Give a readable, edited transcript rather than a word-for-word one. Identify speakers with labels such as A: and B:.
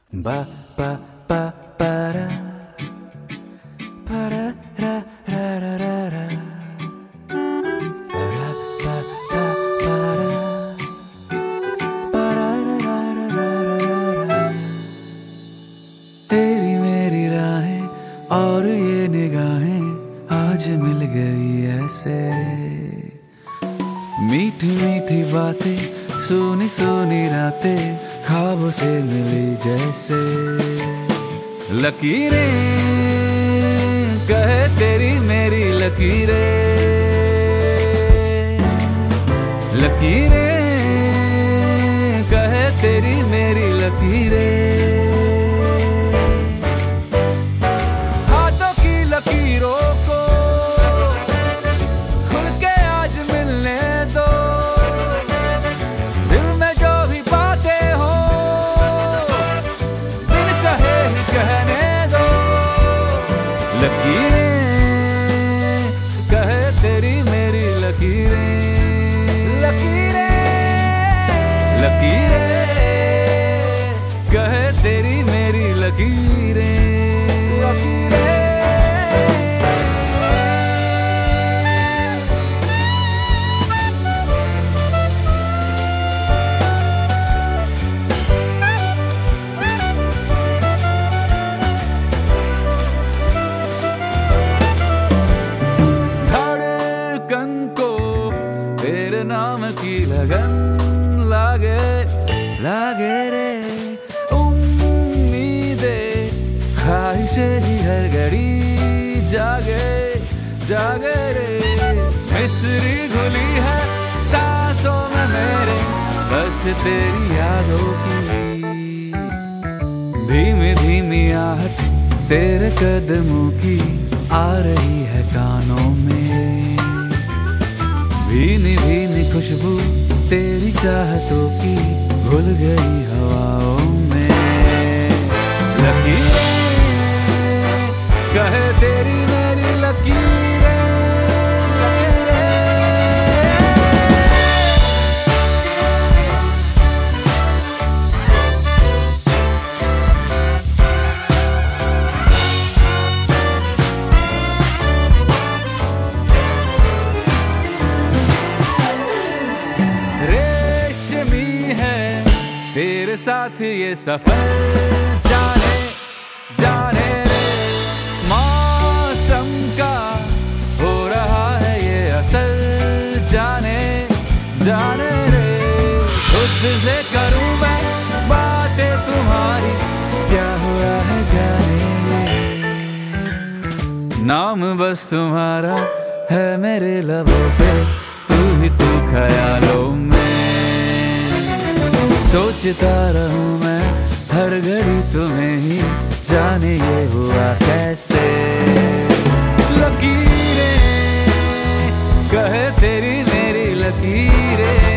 A: Ba ba ba ba ra ba ra ra ra ra ra ra ba ra ba ba ba ra ba ra ra ra ra ra ra। तेरी मेरी राहें और ये निगाहें आज मिल गई ऐसे, मीठी मीठी बातें सुनी सुनी रातें ख्वाबों से मिली जैसे। लकीरें कहे तेरी मेरी लकीरें, लकीरें कहे तेरी मेरी लकीरें। हाथों की लकीरों को खुल के आज मिलने दो, दिल में जो भी बातें हो बिन कहे ही कहने दो। लकीरें कहे तेरी मेरी लकीरें, लकीरें लकीरें कहे तेरी मेरी लकीरें, लकीरें। धड़कन को तेरे नाम की लगन लागे लागे रे, उम्मीदें ख्वाहिशें ही हर घड़ी जागे जागे रे। मिस्री घुली है सांसों में मेरे, बस तेरी यादों की धीमी धीमी आहट तेरे कदमों की आ रही है कानों में। भीनी भीनी खुशबू तेरी चाहतों की घुल गई हवाओं में। लकीरें कहे तेरी मेरी लकीरें, तेरे साथ ये सफर जाने जाने रे। मौसम का हो रहा है ये असर जाने जाने रे। खुद से करूं मैं बातें तुम्हारी, क्या हुआ है जाने रे। नाम बस तुम्हारा है मेरे लबों पे, तू ही तू ख्यालों में। सोचता रहूं मैं हर घड़ी तुम्हें ही, जाने ये हुआ कैसे। लकीरें कहे तेरी मेरी लकीरें।